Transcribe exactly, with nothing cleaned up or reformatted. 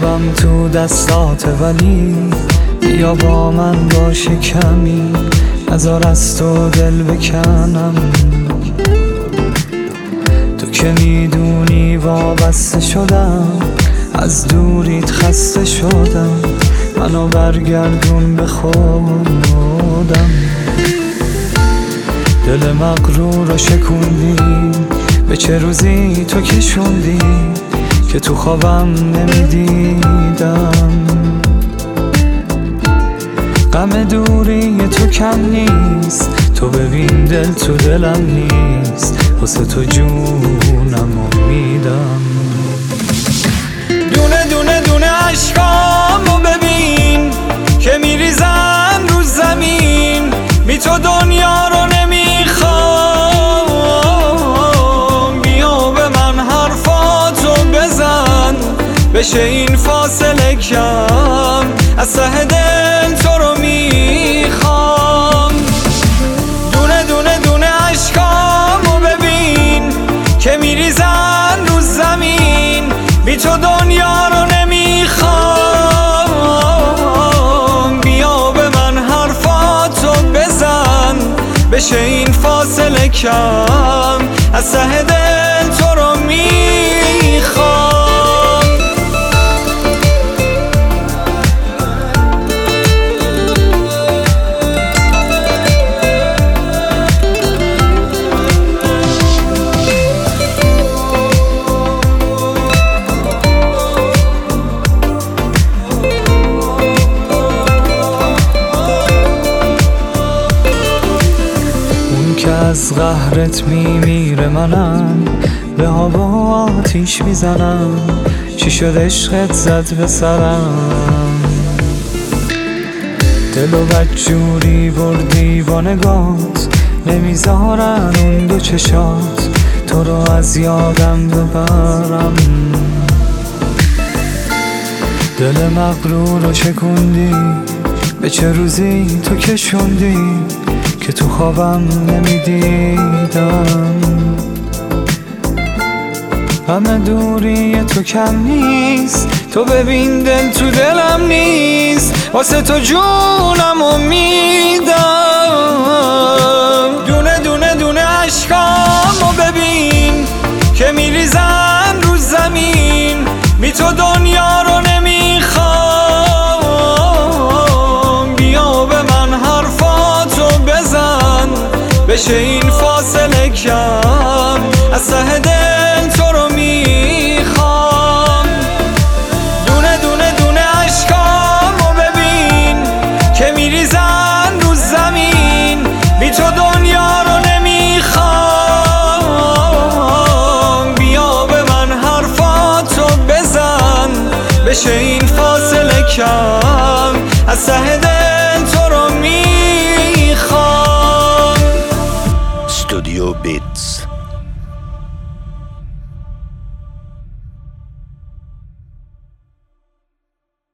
قلبم تو دستات، ولی بیا با من باشه کمی، نذار از تو دل بکنم. تو که میدونی وابسته شدم، از دوریت خسته شدم، منو برگردون به خودم. دل مغرور رو شکوندی، به چه روزی تو کشوندی که تو خوابم نمیدیدم. غم دوری تو کم نیست، تو ببین دل تو دلم نیست، واسه تو جونم امیدم. دونه دونه دونه عشقامو ببین که میریزن رو زمین، بی تو دنیا رو نمیخوام. بیا به من حرفاتو بزن، بشه این فاصله کم، از ته دل تو رو میخوام. دونه دونه دونه عشقامو ببین که میریزن رو زمین، بی تو دنیا رو نمیخوام. بیا به من حرفاتو بزن، بشه این فاصله کم، از ته دل تو رو میخوام. که از قهرت میمیره، منم به هوا آتیش میزنم. چی شد عشقت زد به سرم، دل و بدجوری بردی با نگات، نمیذارن اون دو چشات تو رو از یادم ببرم. دل مغرور رو شکوندی، به چه روزی تو کشوندی که تو خوابم نمیدیدم. غم دوری تو کم نیست، تو ببین دل تو دلم نیست، واسه تو جونم امیدم. دونه دونه دونه عشقامو ببین که میریزن رو زمین، بی تو دنیا رو نمیخوام. بیا به من حرفاتو بزن، بشه این فاصله کم، از ته دل تو رو میخوام. دونه دونه دونه عشقامو ببین که میریزن رو زمین، بی تو دنیا رو نمیخوام. بیا به من حرفاتو بزن، بشه این فاصله کم، از ته دل تو رو میخوام. استودیو بیتس.